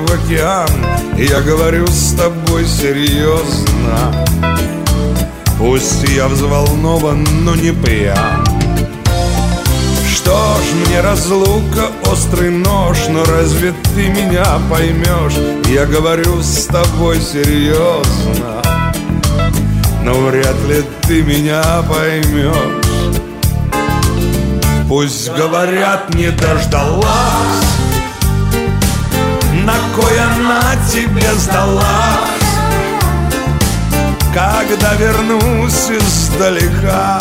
в океан. Я говорю с тобой серьезно. Пусть я взволнован, но не пьян. Что ж, мне разлука острый нож, но разве ты меня поймешь? Я говорю с тобой серьезно, но вряд ли ты меня поймешь. Пусть говорят, не дождалась, на кой она тебе сдалась. Когда вернусь издалека,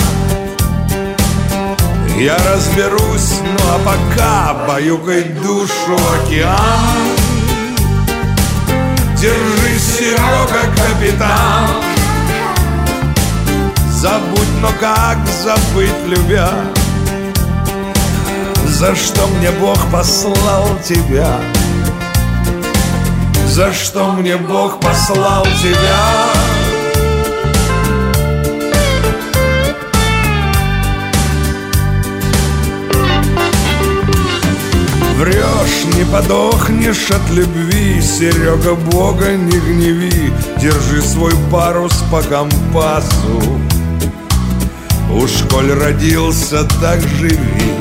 я разберусь, ну а пока баюкай душу океан. Держись, Серега, капитан. Забудь, но как забыть, любя? За что мне Бог послал тебя? За что мне Бог послал тебя? Врешь, не подохнешь от любви, Серега, Бога не гневи. Держи свой парус по компасу, уж коль родился, так живи.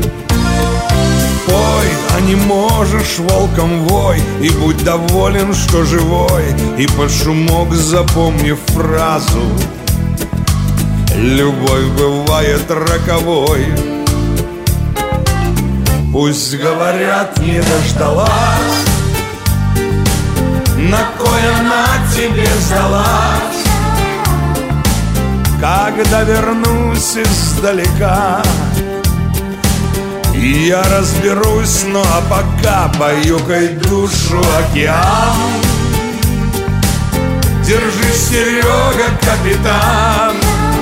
Пой, а не можешь, волком вой, и будь доволен, что живой. И под шумок запомни фразу: любовь бывает роковой. Пусть говорят, не дождалась, на кой она тебе сдалась. Когда вернусь издалека, я разберусь, ну а пока баюкай душу океан. Держись, Серега, капитан.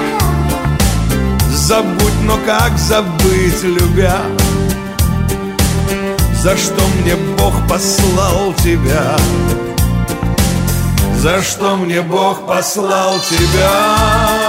Забудь, но как забыть, любя? За что мне Бог послал тебя? За что мне Бог послал тебя?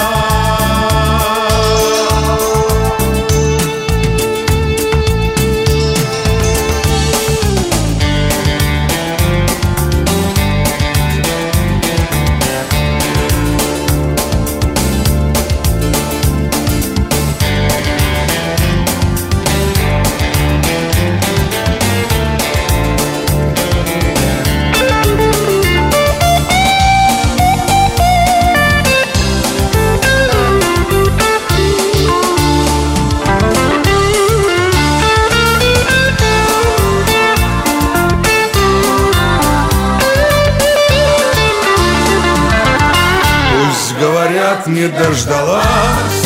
Говорят, не дождалась,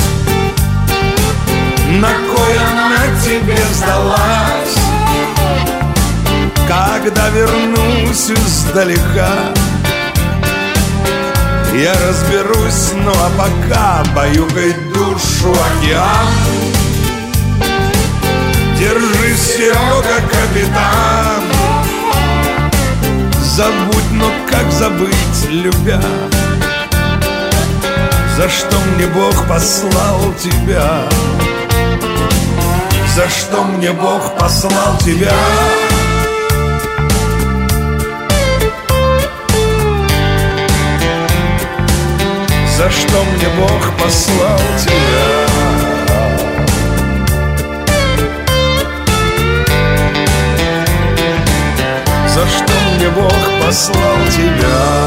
на кой она тебе сдалась. Когда вернусь издалека, я разберусь, ну а пока баюкай душу океан. Держись, Серега, капитан. Забудь, но как забыть, любя? За что мне Бог послал тебя? За что мне Бог послал тебя? За что мне Бог послал тебя? За что мне Бог послал тебя?